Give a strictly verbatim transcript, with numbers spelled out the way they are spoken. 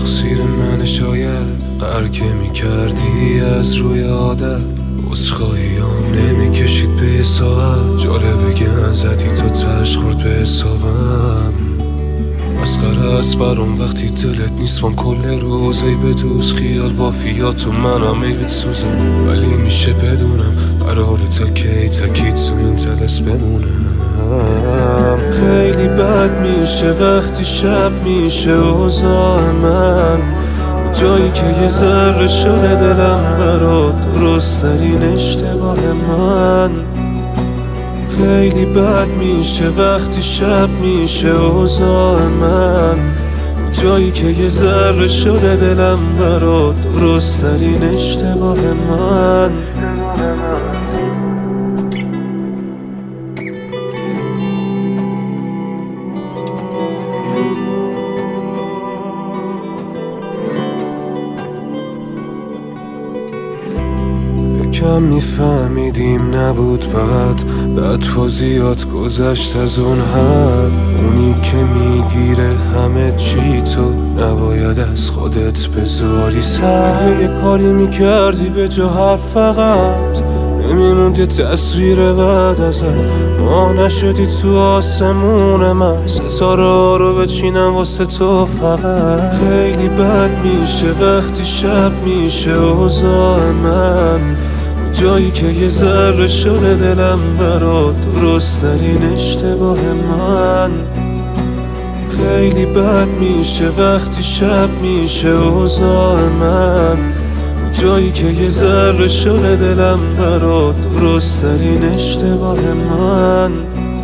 تقصیر من شاید قهر که میکردی از روی عادت عذرخواهیام نمیکشید به یه ساعت جالبه گن زدی تا تش خورد به حسابم مسخره است برام وقتی دلت نیست بام کل روز ای به دوست خیال با فیات و منم ای بسوزم ولی میشه بدونم قرار تا کی تکید تو این جلس بمونم خیلی بد میشه وقتی شب میشه اوضاع من جایی که یه ذره شده دلم برات درست ترین اشتباه من خیلی بد میشه وقتی شب میشه اوضاع من جایی که یه ذره شده دلم برات درست ترین اشتباه من کم میفهمیدیم نبود بعد بعد فازیات گذشت از اون حد اونی که میگیره همه چی تو نباید از خودت بذاری سر یه کاری میکردی به جا حرف فقط نمیموند یه تصویر بعد ازت ما نشدی تو آسمون من ستاره ها رو بچینم واسه تو فقط خیلی بد میشه وقتی شب میشه اوضاع من جایی که یه ذره شده دلم برات درست ترین اشتباه من خیلی بد میشه وقتی شب میشه اوضاع من جایی که یه ذره شده دلم برات درست ترین اشتباه من